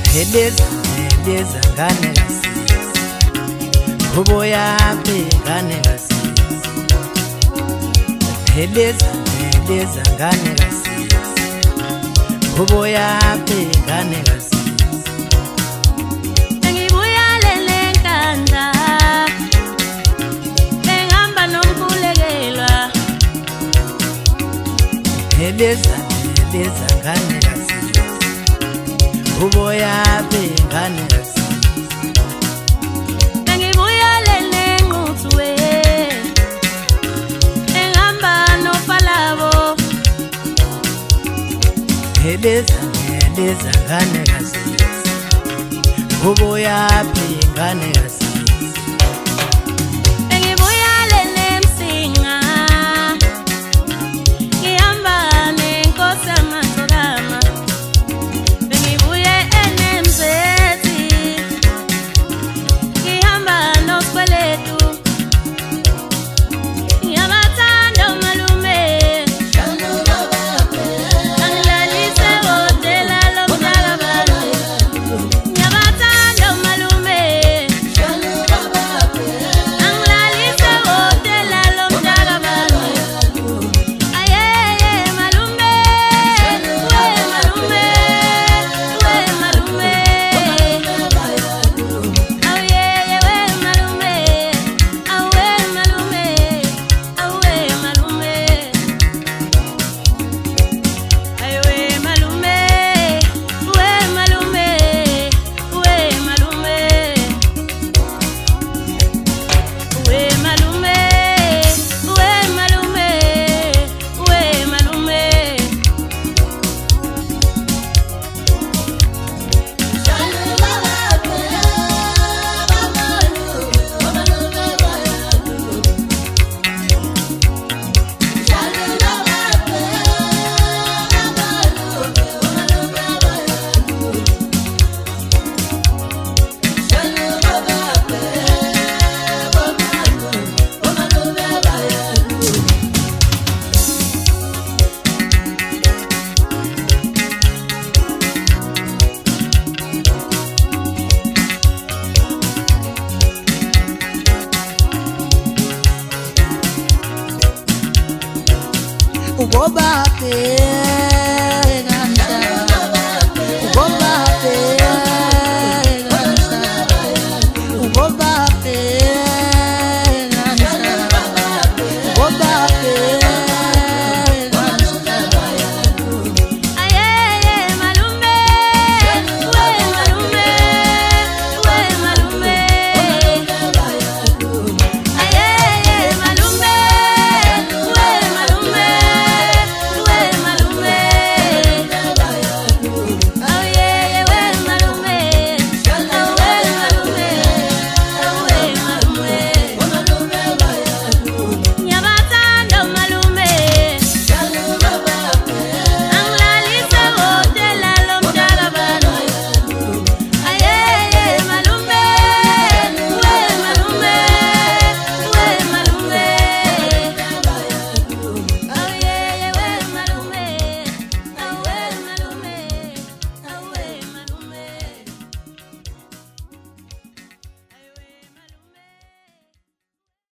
Heleza ngane kasisi uboya ngane kasisi Heleza ngane kasisi uboya ngane kasisi Ngibuya lele nkandla engihamba nomkhulekela Heleza ngane kasisi uboya ngane kasisi Ngibuya lele nqutwe engihamba nopalabo Heleza ngane kasisi uboya ngane kasisi Ngibuya lele msinga ngihamba nenkosi amathokama Ngibuye enemzethi ngihamba nokweletu Ngiyabathanda umalume Angilalise hotela lomdalabane Ngiyabathanda umalume Angilalise hotela lomdalabane Ayeye malume we malume Ayeye we malume awe malume Aywe malume we malume we malume we malume we malume we malume Uboba